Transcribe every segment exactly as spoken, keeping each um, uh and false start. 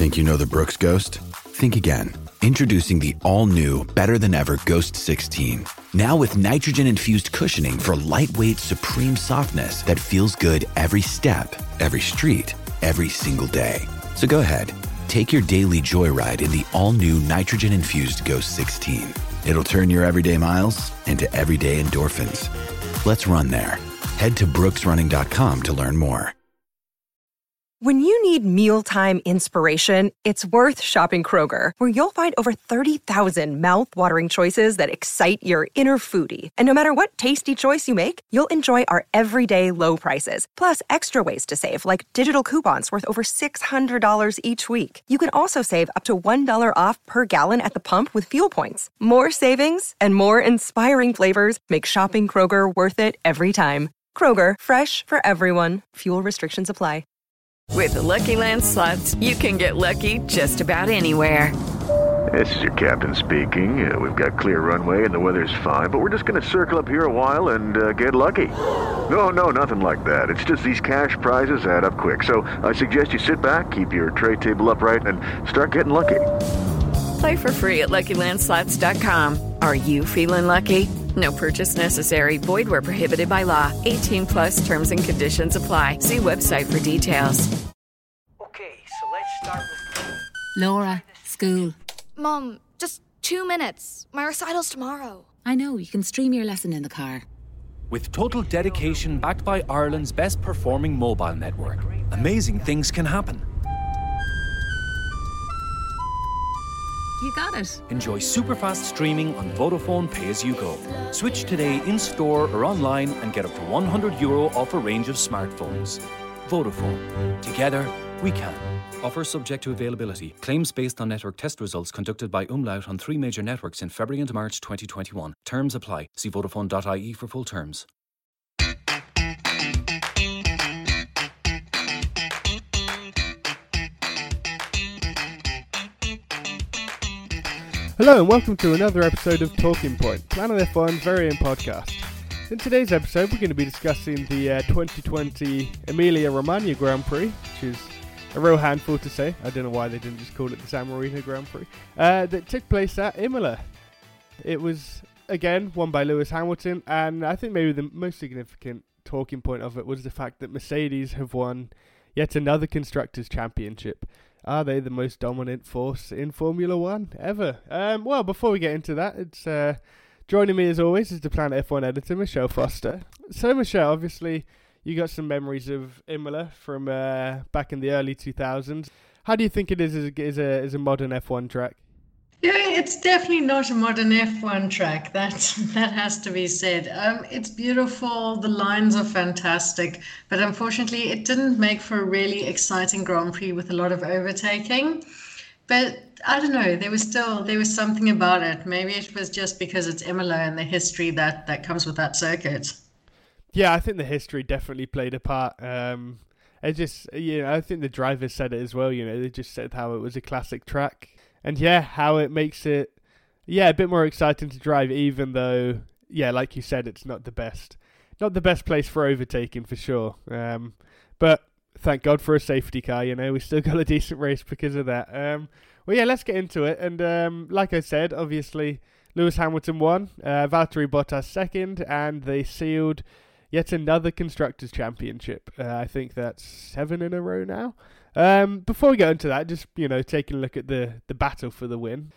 Think you know the Brooks Ghost? Think again. Introducing the all-new, better-than-ever Ghost sixteen. Now with nitrogen-infused cushioning for lightweight, supreme softness that feels good every step, every street, every single day. So go ahead, take your daily joyride in the all-new nitrogen-infused Ghost sixteen. It'll turn your everyday miles into everyday endorphins. Let's run there. Head to brooks running dot com to learn more. When you need mealtime inspiration, it's worth shopping Kroger, where you'll find over thirty thousand mouth-watering choices that excite your inner foodie. And no matter what tasty choice you make, you'll enjoy our everyday low prices, plus extra ways to save, like digital coupons worth over six hundred dollars each week. You can also save up to one dollar off per gallon at the pump with fuel points. More savings and more inspiring flavors make shopping Kroger worth it every time. Kroger, fresh for everyone. Fuel restrictions apply. With the Lucky Land Slots, you can get lucky just about anywhere. This is your captain speaking. Uh, we've got clear runway and the weather's fine, but we're just going to circle up here a while and uh, get lucky. No, no, nothing like that. It's just these cash prizes add up quick. So I suggest you sit back, keep your tray table upright, and start getting lucky. Play for free at lucky land slots dot com. Are you feeling lucky? No purchase necessary. Void where prohibited by law. eighteen plus terms and conditions apply. See website for details. Okay, so let's start with... Laura, school. Mom, just two minutes. My recital's tomorrow. I know, you can stream your lesson in the car. With total dedication backed by Ireland's best performing mobile network, amazing things can happen. You got it. Enjoy super-fast streaming on Vodafone Pay As You Go. Switch today in-store or online and get up to one hundred euro off a range of smartphones. Vodafone. Together, we can. Offer subject to availability. Claims based on network test results conducted by Umlaut on three major networks in February and March twenty twenty-one. Terms apply. See vodafone dot I E for full terms. Hello and welcome to another episode of Talking Point, Planet F one's very own podcast. In today's episode we're going to be discussing the uh, twenty twenty Emilia-Romagna Grand Prix, which is a real handful to say. I don't know why they didn't just call it the San Marino Grand Prix, uh, that took place at Imola. It was, again, won by Lewis Hamilton, and I think maybe the most significant talking point of it was the fact that Mercedes have won yet another Constructors' Championship. Are they the most dominant force in Formula One ever? Um, well, before we get into that, it's uh, joining me as always is the Planet F one editor, Michelle Foster. So, Michelle, obviously, you got some memories of Imola from uh, back in the early two thousands. How do you think it is as a, as a, as a modern F one track? Yeah, it's definitely not a modern F one track. That that has to be said. Um, it's beautiful. The lines are fantastic, but unfortunately, it didn't make for a really exciting Grand Prix with a lot of overtaking. But I don't know. There was still there was something about it. Maybe it was just because it's Imola and the history that that comes with that circuit. Yeah, I think the history definitely played a part. Um, it just, you know, I think the drivers said it as well. You know, they just said how it was a classic track. And yeah, how it makes it, yeah, a bit more exciting to drive, even though, yeah, like you said, it's not the best, not the best place for overtaking for sure. Um, but thank God for a safety car, you know, we still got a decent race because of that. Um, well, yeah, let's get into it. And um, like I said, obviously, Lewis Hamilton won, uh, Valtteri Bottas second, and they sealed yet another Constructors' Championship. Uh, I think that's seven in a row now. Um, before we go into that, just, you know, taking a look at the, the battle for the win.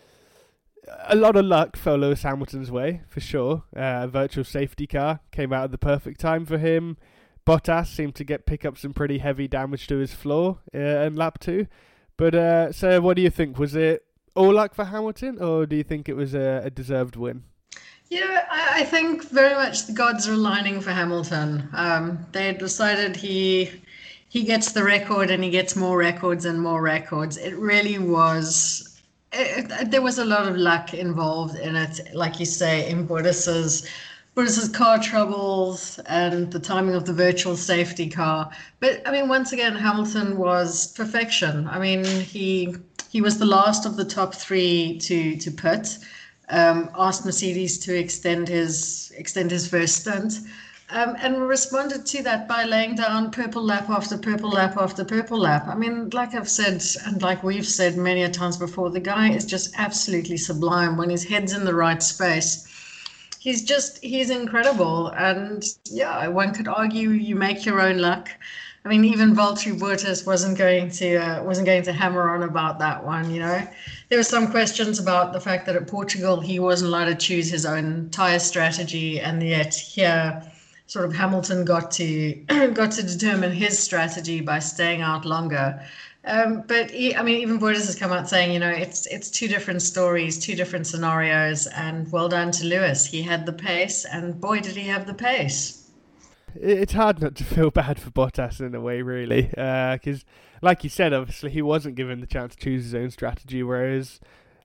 A lot of luck fell Lewis Hamilton's way, for sure. Uh, a virtual safety car came out at the perfect time for him. Bottas seemed to get pick up some pretty heavy damage to his floor uh, in lap two. But, uh, so what do you think? Was it all luck for Hamilton, or do you think it was a, a deserved win? Yeah, I, I think very much the gods are aligning for Hamilton. Um, they decided he... He gets the record and he gets more records and more records. It really was, it, it, there was a lot of luck involved in it. Like you say, in Bottas's, Bottas's car troubles and the timing of the virtual safety car. But I mean, once again, Hamilton was perfection. I mean, he he was the last of the top three to, to pit, um, asked Mercedes to extend his, extend his first stint. Um, and responded to that by laying down purple lap after purple lap after purple lap. I mean, like I've said, and like we've said many a times before, the guy is just absolutely sublime when his head's in the right space. He's just, he's incredible. And yeah, one could argue you make your own luck. I mean, even Valtteri Bottas wasn't going to uh, wasn't going to hammer on about that one, you know. There were some questions about the fact that at Portugal he wasn't allowed to choose his own tyre strategy, and yet here sort of Hamilton got to got to determine his strategy by staying out longer. Um, but he, I mean, even Bottas has come out saying, you know, it's it's two different stories, two different scenarios, and well done to Lewis. He had the pace, and boy, did he have the pace. It's hard not to feel bad for Bottas in a way, really, because, uh, like you said, obviously he wasn't given the chance to choose his own strategy, whereas,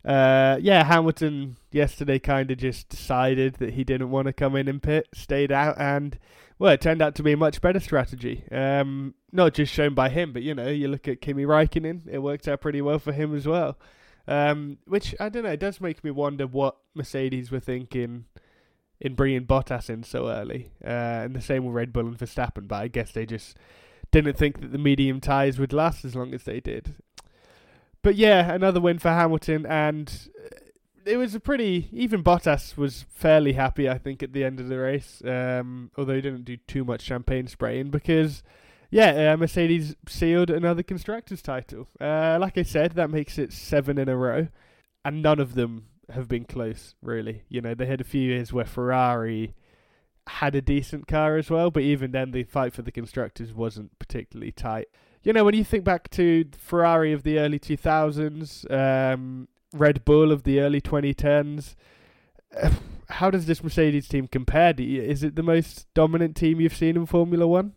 uh, yeah, Hamilton yesterday kind of just decided that he didn't want to come in and pit, stayed out, and, well, it turned out to be a much better strategy. Um, not just shown by him, but, you know, you look at Kimi Räikkönen, it worked out pretty well for him as well, um, which, I don't know, it does make me wonder what Mercedes were thinking in bringing Bottas in so early, uh, and the same with Red Bull and Verstappen, but I guess they just didn't think that the medium tyres would last as long as they did. But yeah, another win for Hamilton, and it was a pretty, even Bottas was fairly happy, I think, at the end of the race, um, although he didn't do too much champagne spraying, because, yeah, uh, Mercedes sealed another Constructors' title. Uh, like I said, that makes it seven in a row, and none of them have been close, really. You know, they had a few years where Ferrari had a decent car as well, but even then the fight for the constructors wasn't particularly tight. You know, when you think back to Ferrari of the early two thousands, um, Red Bull of the early twenty tens, uh, how does this Mercedes team compare? Do you, is it the most dominant team you've seen in Formula One?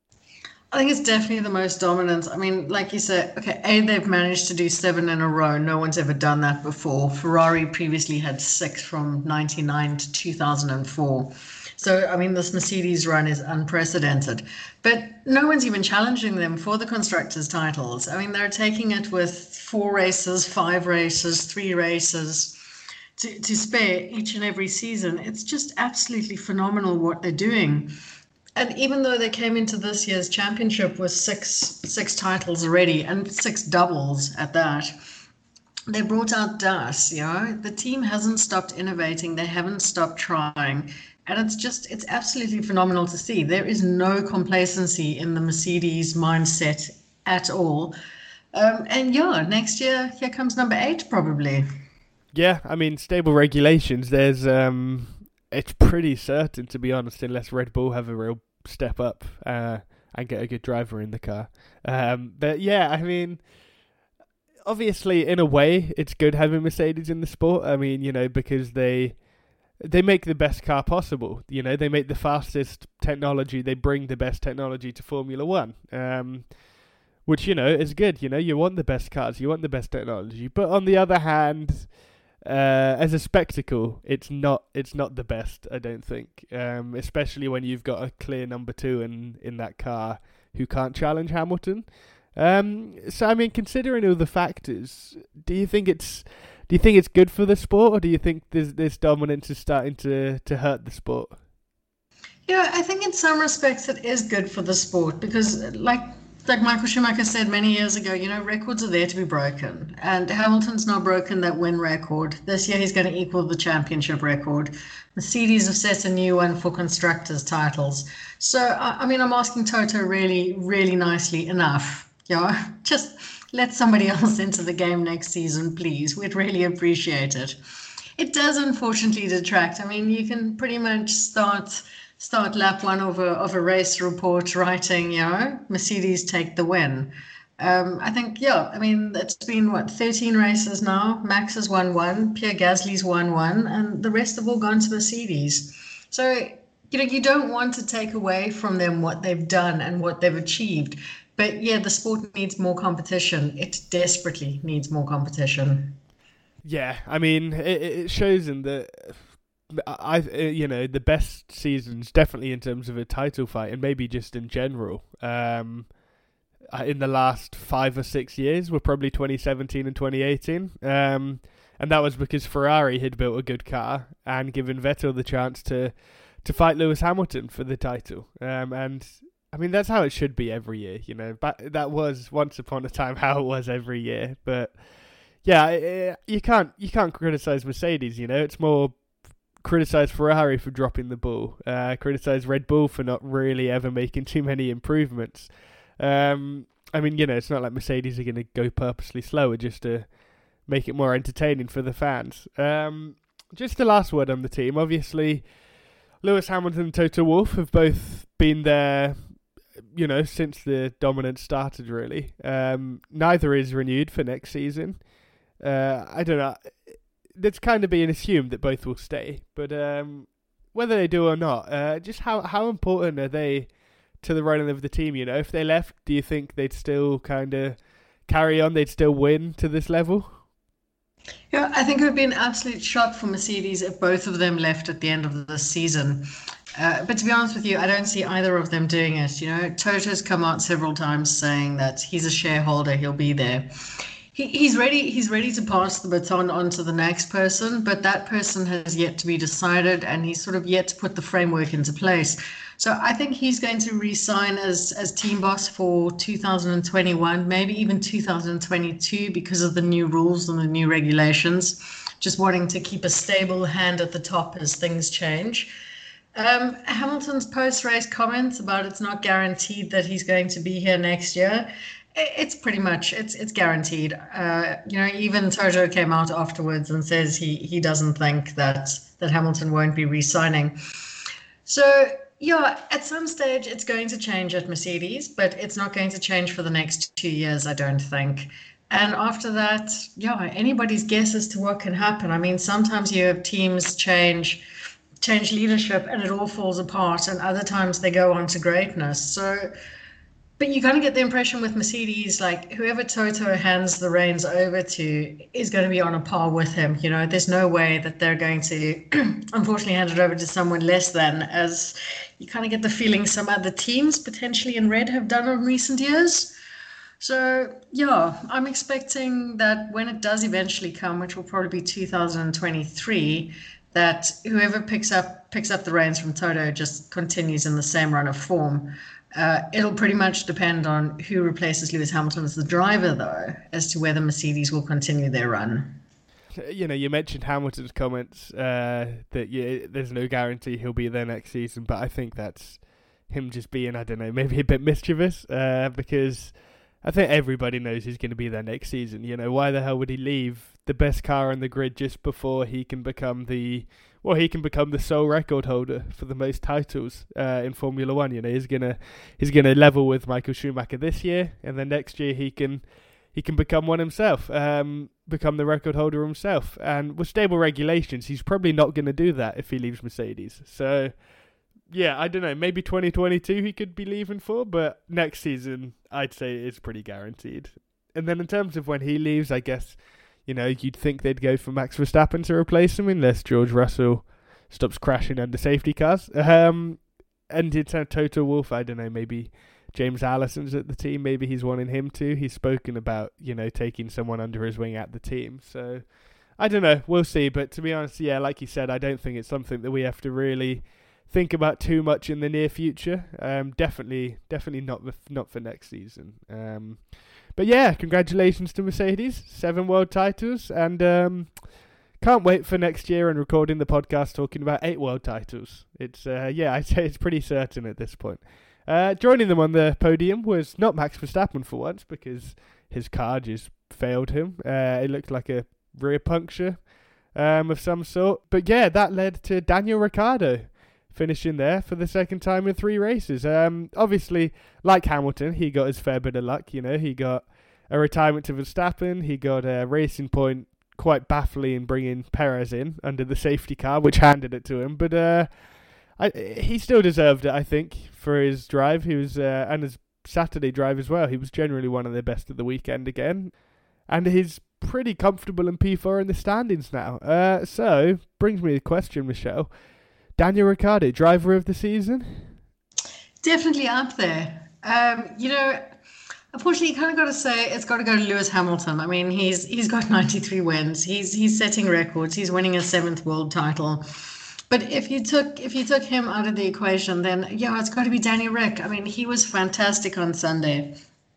I think it's definitely the most dominant. I mean, like you said, okay, A, they've managed to do seven in a row. No one's ever done that before. Ferrari previously had six from ninety-nine to two thousand four. So, I mean, this Mercedes run is unprecedented. But no one's even challenging them for the constructors' titles. I mean, they're taking it with four races, five races, three races to, to spare each and every season. It's just absolutely phenomenal what they're doing. And even though they came into this year's championship with six six titles already, and six doubles at that, they brought out Das, you know. The team hasn't stopped innovating. They haven't stopped trying. And it's just, it's absolutely phenomenal to see. There is no complacency in the Mercedes mindset at all. Um, and yeah, next year, here comes number eight, probably. Yeah, I mean, stable regulations, there's... um. It's pretty certain, to be honest, unless Red Bull have a real step up uh, and get a good driver in the car. Um, but yeah, I mean, obviously, in a way, it's good having Mercedes in the sport. I mean, you know, because they they make the best car possible. You know, they make the fastest technology. They bring the best technology to Formula One, um, which, you know, is good. You know, you want the best cars, you want the best technology. But on the other hand, Uh, as a spectacle, it's not it's not the best, I don't think. Um, especially when you've got a clear number two in, in that car who can't challenge Hamilton. Um, so I mean, considering all the factors, do you think it's do you think it's good for the sport, or do you think this this dominance is starting to, to hurt the sport? Yeah, I think in some respects it is good for the sport because, like. Like Michael Schumacher said many years ago, you know, records are there to be broken. And Hamilton's now broken that win record. This year he's going to equal the championship record. Mercedes have set a new one for constructors' titles. So, I mean, I'm asking Toto really, really nicely enough. You know, just let somebody else into the game next season, please. We'd really appreciate it. It does unfortunately detract. I mean, you can pretty much start... start lap one of a, of a race report writing, you know, Mercedes take the win. Um, I think, yeah, I mean, it's been, what, thirteen races now. Max has won one, Pierre Gasly's won one, and the rest have all gone to Mercedes. So, you know, you don't want to take away from them what they've done and what they've achieved. But, yeah, the sport needs more competition. It desperately needs more competition. Yeah, I mean, it, it shows in the... I, you know, the best seasons, definitely in terms of a title fight, and maybe just in general, um, in the last five or six years, were probably twenty seventeen and twenty eighteen. Um, and that was because Ferrari had built a good car and given Vettel the chance to to fight Lewis Hamilton for the title. Um, and I mean, that's how it should be every year, you know. But that was once upon a time how it was every year. But yeah, you can't you can't criticize Mercedes. You know, it's more criticize Ferrari for dropping the ball, uh, criticize Red Bull for not really ever making too many improvements. Um, I mean, you know, it's not like Mercedes are going to go purposely slower just to make it more entertaining for the fans. Um, just the last word on the team. Obviously, Lewis Hamilton and Toto Wolff have both been there, you know, since the dominance started, really. Um, neither is renewed for next season. Uh, I don't know. It's kind of being assumed that both will stay, but um, whether they do or not, uh, just how, how important are they to the running of the team? You know, if they left, do you think they'd still kind of carry on? They'd still win to this level? Yeah, I think it would be an absolute shock for Mercedes if both of them left at the end of the season. Uh, but to be honest with you, I don't see either of them doing it. You know, Toto's come out several times saying that he's a shareholder, he'll be there. He, he's ready. He's ready to pass the baton on to the next person, but that person has yet to be decided, and he's sort of yet to put the framework into place. So I think he's going to re-sign as as team boss for two thousand twenty-one, maybe even two thousand twenty-two, because of the new rules and the new regulations. Just wanting to keep a stable hand at the top as things change. Um, Hamilton's post-race comments about it's not guaranteed that he's going to be here next year. It's pretty much, it's it's guaranteed. Uh, you know, even Toto came out afterwards and says he, he doesn't think that, that Hamilton won't be re-signing. So, yeah, at some stage it's going to change at Mercedes, but it's not going to change for the next two years, I don't think. And after that, yeah, anybody's guess as to what can happen. I mean, sometimes you have teams change, change leadership and it all falls apart, and other times they go on to greatness. So... But you kind of get the impression with Mercedes, like whoever Toto hands the reins over to is going to be on a par with him. You know, there's no way that they're going to, unfortunately, hand it over to someone less than, as you kind of get the feeling some other teams, potentially in red, have done in recent years. So, yeah, I'm expecting that when it does eventually come, which will probably be two thousand twenty-three, that whoever picks up picks up the reins from Toto just continues in the same run of form. Uh, it'll pretty much depend on who replaces Lewis Hamilton as the driver, though, as to whether Mercedes will continue their run. You know, you mentioned Hamilton's comments uh, that yeah, there's no guarantee he'll be there next season, but I think that's him just being, I don't know, maybe a bit mischievous, uh, because I think everybody knows he's going to be there next season. You know, why the hell would he leave the best car on the grid just before he can become the... Well, he can become the sole record holder for the most titles uh, in Formula One. You know, he's gonna he's gonna level with Michael Schumacher this year, and then next year he can he can become one himself, um, become the record holder himself. And with stable regulations, he's probably not going to do that if he leaves Mercedes. So, yeah, I don't know. Maybe twenty twenty-two he could be leaving for, but next season I'd say it's pretty guaranteed. And then in terms of when he leaves, I guess. You know, you'd think they'd go for Max Verstappen to replace him unless George Russell stops crashing under safety cars. Um, and in terms of Toto Wolff, I don't know, maybe James Allison's at the team. Maybe he's wanting him to. He's spoken about, you know, taking someone under his wing at the team. So, I don't know. We'll see. But to be honest, yeah, like you said, I don't think it's something that we have to really think about too much in the near future. Um, definitely, definitely not, not for next season. Um But yeah, congratulations to Mercedes, seven world titles, and um, can't wait for next year and recording the podcast talking about eight world titles. It's uh, yeah, I'd say it's pretty certain at this point. Uh, joining them on the podium was not Max Verstappen for once, because his car just failed him. Uh, it looked like a rear puncture um, of some sort. But yeah, that led to Daniel Ricciardo finishing there for the second time in three races. Um, obviously, like Hamilton, he got his fair bit of luck. You know, he got a retirement to Verstappen. He got a Racing Point quite baffling in bringing Perez in under the safety car, which handed it to him. But uh, I, he still deserved it, I think, for his drive. He was uh, and his Saturday drive as well. He was generally one of the best of the weekend again, and he's pretty comfortable in P four in the standings now. Uh, so brings me the question, Michelle. Daniel Ricciardo, driver of the season? Definitely up there. Um, you know, unfortunately, you kind of got to say it's got to go to Lewis Hamilton. I mean, he's he's got ninety-three wins. He's he's setting records. He's winning a seventh world title. But if you took if you took him out of the equation, then yeah, it's got to be Danny Rick. I mean, he was fantastic on Sunday.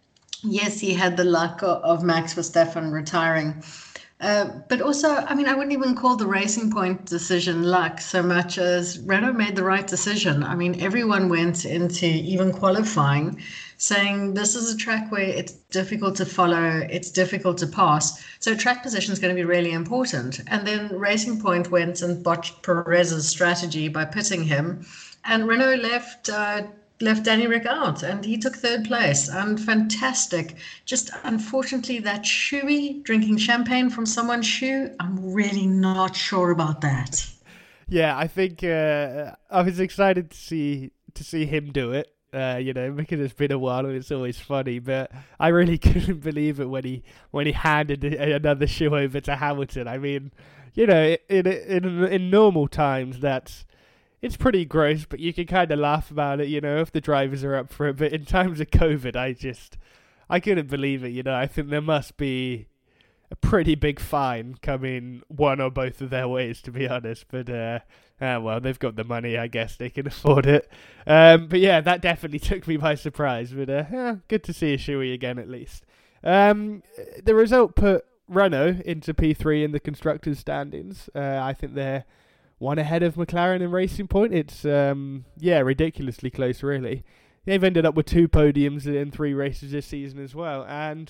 Yes, he had the luck of Max Verstappen retiring. Uh, but also, I mean, I wouldn't even call the Racing Point decision luck so much as Renault made the right decision. I mean, everyone went into even qualifying saying this is a track where it's difficult to follow, it's difficult to pass. So track position is going to be really important. And then Racing Point went and botched Perez's strategy by pitting him. And Renault left... Uh, left Danny Rick out, and he took third place. And fantastic. Just unfortunately, that shoey drinking champagne from someone's shoe, I'm really not sure about that. Yeah, I think uh, I was excited to see to see him do it. Uh, you know, because it's been a while and it's always funny. But I really couldn't believe it when he when he handed another shoe over to Hamilton. I mean, you know, in in in normal times, that's. It's pretty gross, but you can kind of laugh about it, you know, if the drivers are up for it. But in times of COVID, I just, I couldn't believe it, you know. I think there must be a pretty big fine coming one or both of their ways, to be honest. But, uh, uh, well, they've got the money, I guess they can afford it. Um, but yeah, that definitely took me by surprise. But uh, yeah, good to see a shoey again, at least. Um, the result put Renault into P three in the constructors' standings. Uh, I think they're one ahead of McLaren and Racing Point. It's, um, yeah, ridiculously close, really. They've ended up with two podiums in three races this season as well. And,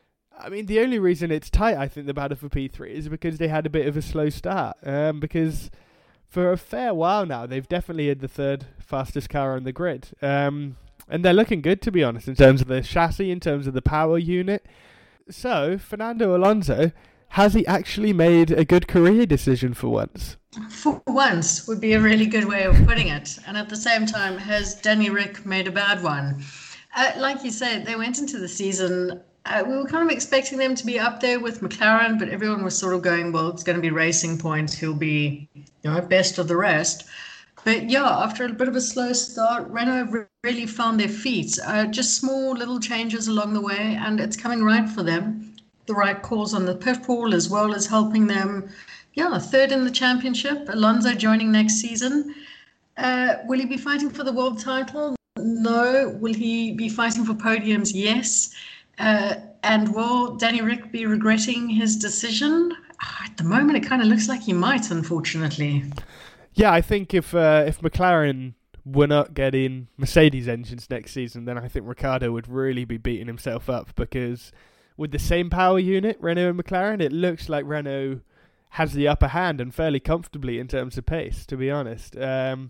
I mean, the only reason it's tight, I think, the battle for P three is because they had a bit of a slow start. Um, because for a fair while now, they've definitely had the third fastest car on the grid. Um, and they're looking good, to be honest, in terms of the chassis, in terms of the power unit. So, Fernando Alonso, has he actually made a good career decision for once? For once would be a really good way of putting it. And at the same time, has Danny Rick made a bad one? Uh, like you said, they went into the season, uh, we were kind of expecting them to be up there with McLaren, but everyone was sort of going, well, it's going to be Racing Point, he'll be, you know, best of the rest. But yeah, after a bit of a slow start, Renault really found their feet. Uh, just small little changes along the way, and it's coming right for them. The right calls on the pit wall, as well as helping them. Yeah, third in the championship. Alonso joining next season. Uh, will he be fighting for the world title? No. Will he be fighting for podiums? Yes. Uh, and will Danny Rick be regretting his decision? At the moment, it kind of looks like he might, unfortunately. Yeah, I think if uh, if McLaren were not getting Mercedes engines next season, then I think Ricciardo would really be beating himself up, because with the same power unit, Renault and McLaren, it looks like Renault has the upper hand and fairly comfortably in terms of pace, to be honest. Um,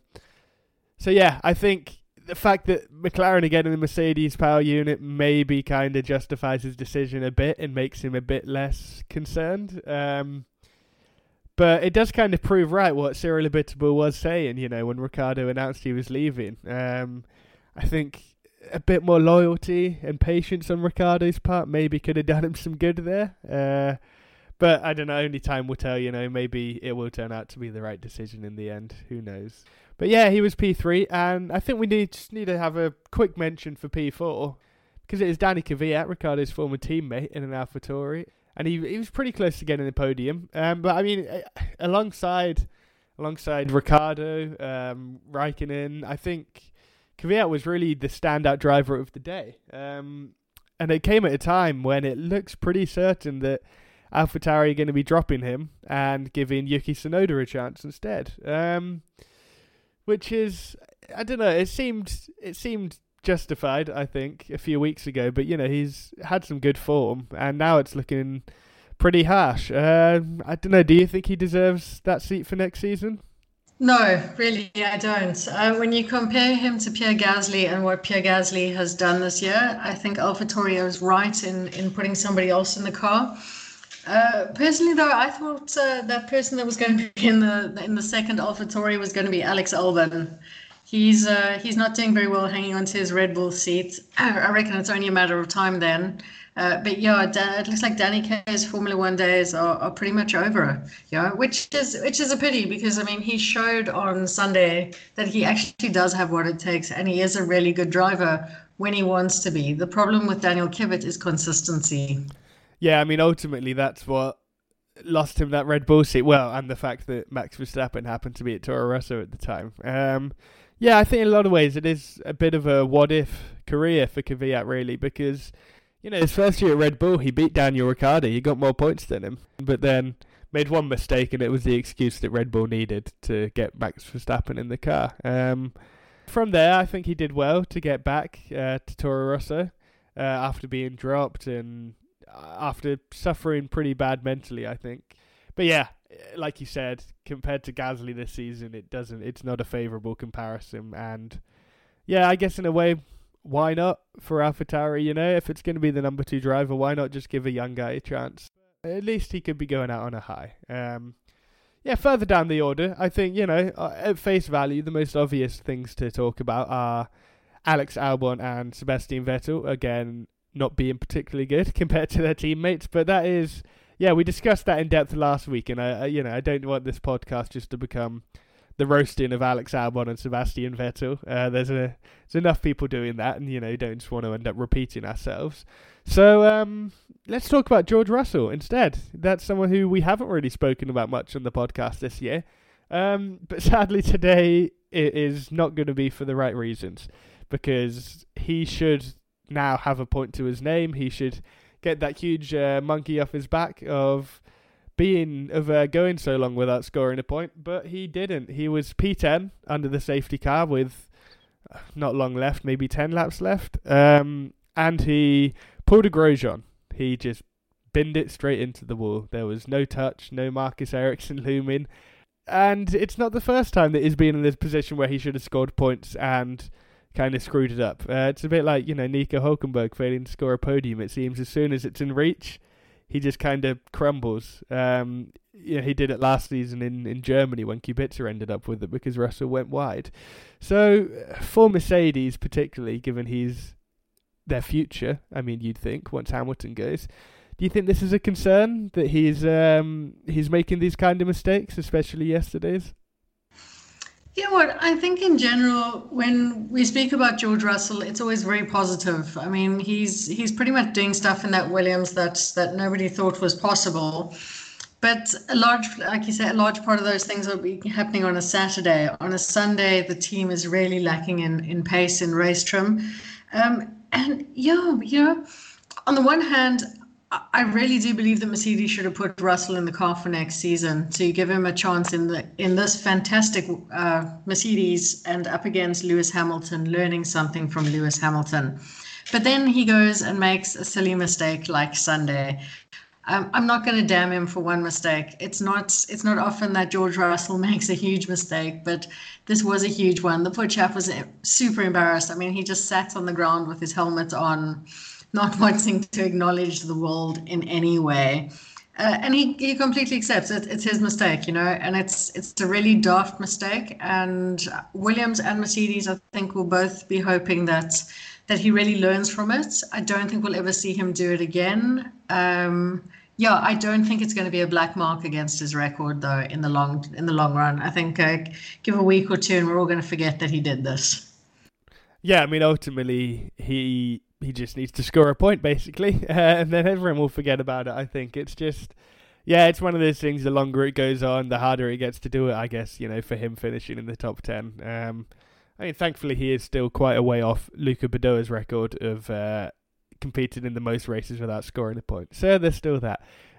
so yeah, I think the fact that McLaren are getting the Mercedes power unit maybe kind of justifies his decision a bit and makes him a bit less concerned. Um, but it does kind of prove right what Cyril Abiteboul was saying, you know, when Ricciardo announced he was leaving. Um, I think a bit more loyalty and patience on Ricciardo's part maybe could have done him some good there. Uh, But I don't know, only time will tell, you know, maybe it will turn out to be the right decision in the end. Who knows? But yeah, he was P three, and I think we need just need to have a quick mention for P four, because it is Danny Kvyat, Ricciardo's former teammate in an AlphaTauri, and he he was pretty close to getting the podium. Um, but I mean, alongside alongside Ricciardo, um, Raikkonen, I think Kvyat was really the standout driver of the day. Um, and it came at a time when it looks pretty certain that AlphaTauri are going to be dropping him and giving Yuki Tsunoda a chance instead. Um, which is, I don't know, it seemed it seemed justified, I think, a few weeks ago. But, you know, he's had some good form, and now it's looking pretty harsh. Uh, I don't know, do you think he deserves that seat for next season? No, really, I don't. Uh, when you compare him to Pierre Gasly and what Pierre Gasly has done this year, I think AlphaTauri is right in, in putting somebody else in the car. Uh, personally, though, I thought uh, that person that was going to be in the in the second AlphaTauri was going to be Alex Albon. He's uh, he's not doing very well hanging onto his Red Bull seat. I reckon it's only a matter of time then. Uh, but yeah, it looks like Danny K's Formula One days are, are pretty much over. Yeah, which is which is a pity, because I mean he showed on Sunday that he actually does have what it takes, and he is a really good driver when he wants to be. The problem with Daniel Kvyat is consistency. Yeah, I mean, ultimately, that's what lost him that Red Bull seat. Well, and the fact that Max Verstappen happened to be at Toro Rosso at the time. Um, yeah, I think in a lot of ways it is a bit of a what-if career for Kvyat, really, because, you know, his first year at Red Bull, he beat Daniel Ricciardo. He got more points than him, but then made one mistake, and it was the excuse that Red Bull needed to get Max Verstappen in the car. Um, from there, I think he did well to get back uh, to Toro Rosso uh, after being dropped and after suffering pretty bad mentally, I think. But yeah, like you said, compared to Gasly this season, it doesn't. It's not a favourable comparison. And yeah, I guess in a way, why not for AlphaTauri? You know, if it's going to be the number two driver, why not just give a young guy a chance? At least he could be going out on a high. Um, yeah, further down the order, I think, you know, at face value, the most obvious things to talk about are Alex Albon and Sebastian Vettel. Again, not being particularly good compared to their teammates, but that is, yeah, we discussed that in depth last week, and I, I you know, I don't want this podcast just to become the roasting of Alex Albon and Sebastian Vettel. Uh, there's a there's enough people doing that, and you know, don't just want to end up repeating ourselves. So um, let's talk about George Russell instead. That's someone who we haven't really spoken about much on the podcast this year, um, but sadly today it is not going to be for the right reasons, because he should now have a point to his name. He should get that huge uh, monkey off his back of being of uh, going so long without scoring a point, but he didn't. He was P ten under the safety car with not long left, maybe ten laps left, um, and he pulled a Grosjean. He just binned it straight into the wall. There was no touch, no Marcus Ericsson looming, and it's not the first time that he's been in this position where he should have scored points and kind of screwed it up. Uh, it's a bit like, you know, Nico Hülkenberg failing to score a podium. It seems as soon as it's in reach, he just kind of crumbles. Um, you know, he did it last season in, in Germany when Kubica ended up with it because Russell went wide. So for Mercedes particularly, given he's their future, I mean, you'd think, once Hamilton goes, do you think this is a concern that he's um, he's making these kind of mistakes, especially yesterday's? You know what, I think in general, when we speak about George Russell, it's always very positive. I mean, he's he's pretty much doing stuff in that Williams that that nobody thought was possible. But a large, like you said, a large part of those things will be happening on a Saturday. On a Sunday, the team is really lacking in, in pace, in race trim. Um, and yeah, you know, on the one hand, I really do believe that Mercedes should have put Russell in the car for next season to give him a chance in the in this fantastic uh, Mercedes and up against Lewis Hamilton, learning something from Lewis Hamilton. But then he goes and makes a silly mistake like Sunday. Um, I'm not going to damn him for one mistake. It's not it's not often that George Russell makes a huge mistake, but this was a huge one. The poor chap was super embarrassed. I mean, he just sat on the ground with his helmet on, not wanting to acknowledge the world in any way. Uh, and he, he completely accepts it. It's his mistake, you know, and it's it's a really daft mistake. And Williams and Mercedes, I think, will both be hoping that that he really learns from it. I don't think we'll ever see him do it again. Um, yeah, I don't think it's going to be a black mark against his record, though, in the long in the long run. I think uh, give a week or two and we're all going to forget that he did this. Yeah, I mean, ultimately, he... He just needs to score a point, basically, uh, and then everyone will forget about it, I think. It's just, yeah, it's one of those things, the longer it goes on, the harder it gets to do it, I guess, you know, for him finishing in the top ten. Um, I mean, thankfully, he is still quite a way off Luca Badoa's record of uh, competing in the most races without scoring a point. So there's still that.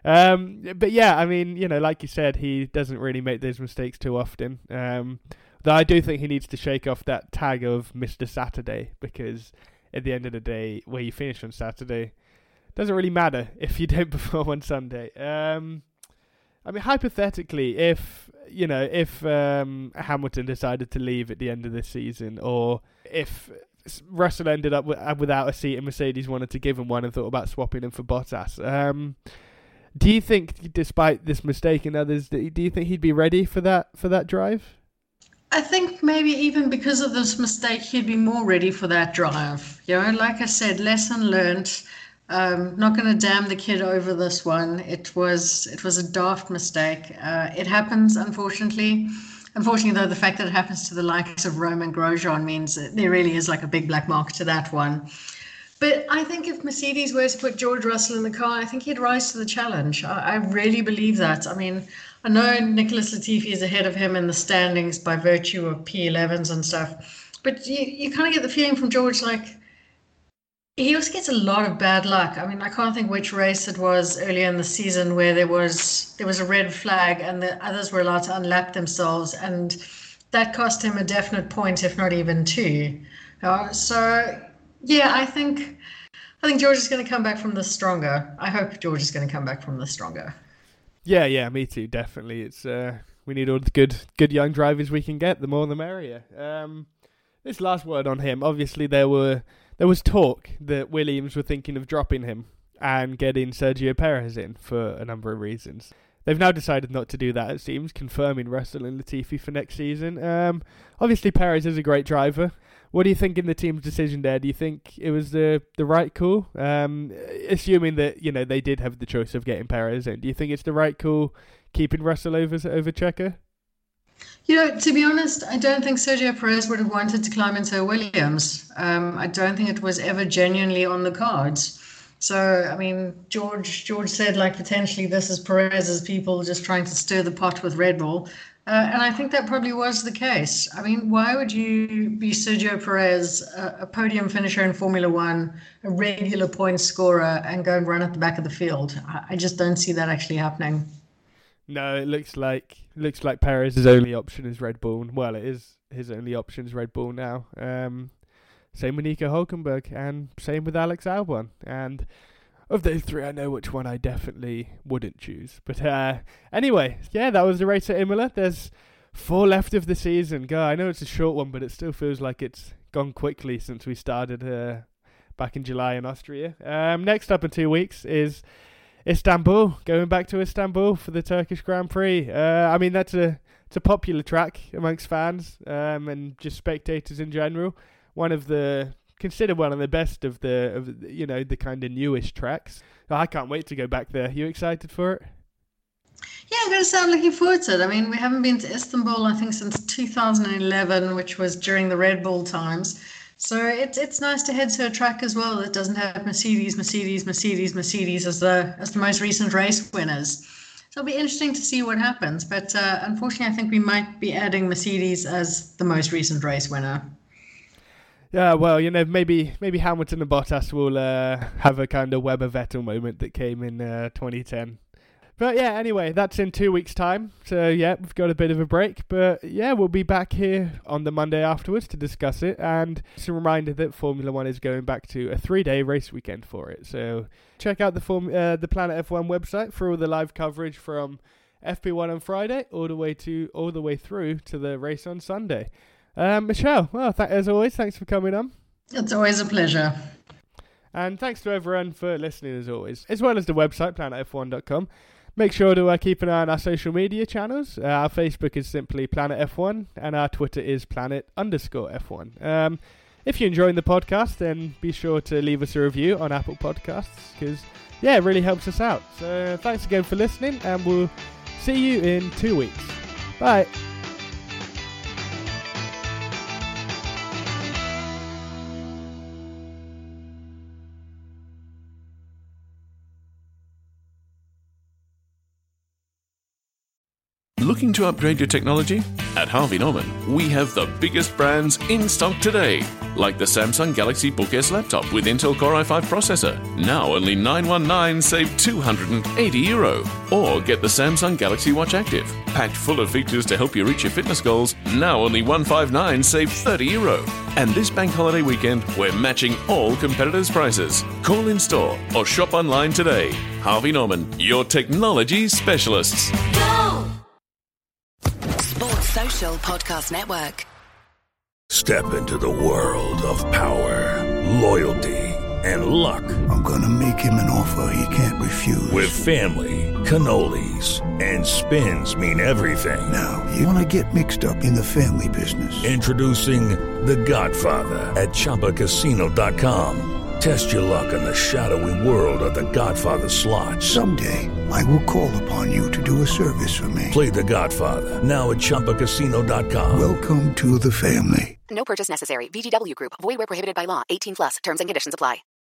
Um, but yeah, I mean, you know, like you said, he doesn't really make those mistakes too often. Um, though I do think he needs to shake off that tag of Mister Saturday, because at the end of the day, where you finish on Saturday doesn't really matter if you don't perform on Sunday. Um, I mean, hypothetically, if you know, if um, Hamilton decided to leave at the end of this season, or if Russell ended up with, without a seat and Mercedes wanted to give him one and thought about swapping him for Bottas, um, do you think, despite this mistake and others, do you think he'd be ready for that for that drive? I think maybe even because of this mistake, he'd be more ready for that drive. You know, like I said, lesson learned. Um, not going to damn the kid over this one. It was it was a daft mistake. Uh, it happens, unfortunately. Unfortunately, though, the fact that it happens to the likes of Romain Grosjean means that there really is like a big black mark to that one. But I think if Mercedes were to put George Russell in the car, I think he'd rise to the challenge. I, I really believe that. I mean, I know Nicholas Latifi is ahead of him in the standings by virtue of P elevens and stuff. But you, you kind of get the feeling from George, like, he also gets a lot of bad luck. I mean, I can't think which race it was earlier in the season where there was there was a red flag and the others were allowed to unlap themselves. And that cost him a definite point, if not even two. Uh, so, yeah, I think I think George is going to come back from this stronger. I hope George is going to come back from this stronger. Yeah, yeah, me too, definitely. It's uh, we need all the good good young drivers we can get, the more the merrier. Um, this last word on him, obviously there were there was talk that Williams were thinking of dropping him and getting Sergio Perez in for a number of reasons. They've now decided not to do that, it seems, confirming Russell and Latifi for next season. Um, obviously, Perez is a great driver. What do you think in the team's decision there? Do you think it was the the right call? Um, assuming that, you know, they did have the choice of getting Perez in, do you think it's the right call keeping Russell over over Checo? You know, to be honest, I don't think Sergio Perez would have wanted to climb into a Williams. Um, I don't think it was ever genuinely on the cards. So, I mean, George George said, like, potentially this is Perez's people just trying to stir the pot with Red Bull. Uh, and I think that probably was the case. I mean, why would you be Sergio Perez, a, a podium finisher in Formula One, a regular point scorer, and go and run at the back of the field? I, I just don't see that actually happening. No, it looks like looks like Perez's only option is Red Bull. Well, it is his only option is Red Bull now. Um, same with Nico Hülkenberg, and same with Alex Albon. And of those three, I know which one I definitely wouldn't choose. But uh, anyway, yeah, that was the race at Imola. There's four left of the season. God, I know it's a short one, but it still feels like it's gone quickly since we started uh, back in July in Austria. Um, next up in two weeks is Istanbul, going back to Istanbul for the Turkish Grand Prix. Uh, I mean, that's a it's a popular track amongst fans um, and just spectators in general. One of the considered one of the best of the of the, you know the kind of newish tracks. Oh, I can't wait to go back there. You excited for it? Yeah, I'm going to say I'm looking forward to it. I mean, we haven't been to Istanbul, I think, since two thousand eleven, which was during the Red Bull times. So it's it's nice to head to a track as well that doesn't have Mercedes, Mercedes, Mercedes, Mercedes as the as the most recent race winners. So it'll be interesting to see what happens. But uh, unfortunately, I think we might be adding Mercedes as the most recent race winner. Yeah, well, you know, maybe maybe Hamilton and Bottas will uh, have a kind of Webber Vettel moment that came in uh, twenty ten. But yeah, anyway, that's in two weeks' time. So yeah, we've got a bit of a break. But yeah, we'll be back here on the Monday afterwards to discuss it. And just a reminder that Formula One is going back to a three-day race weekend for it. So check out the Form uh, the Planet F one website for all the live coverage from F P one on Friday all the way to all the way through to the race on Sunday. Um, Michelle, well, th- as always, thanks for coming on. It's always a pleasure. And thanks to everyone for listening as always, as well as the website, planet f one dot com. Make sure to uh, keep an eye on our social media channels. Uh, our Facebook is simply Planet F one, and our Twitter is Planet underscore F one. Um, if you're enjoying the podcast, then be sure to leave us a review on Apple Podcasts, because, yeah, it really helps us out. So thanks again for listening, and we'll see you in two weeks. Bye. Looking to upgrade your technology? At Harvey Norman, we have the biggest brands in stock today, like the Samsung Galaxy Book S laptop with Intel Core i five processor, now only nine hundred nineteen, save two hundred eighty euro. Or get the Samsung Galaxy Watch Active, packed full of features to help you reach your fitness goals, now only one hundred fifty-nine, save thirty euro. And this bank holiday weekend, we're matching all competitors' prices. Call in store or shop online today. Harvey Norman, your technology specialists. Go! Sports Social Podcast Network. Step into the world of power, loyalty, and luck. I'm gonna make him an offer he can't refuse. With family, cannolis, and spins mean everything. Now, you wanna get mixed up in the family business. Introducing The Godfather at Chumba Casino dot com. Test your luck in the shadowy world of The Godfather slot. Someday, I will call upon you to do a service for me. Play The Godfather, now at Chumba Casino dot com. Welcome to the family. No purchase necessary. V G W Group. Void where prohibited by law. eighteen plus. Terms and conditions apply.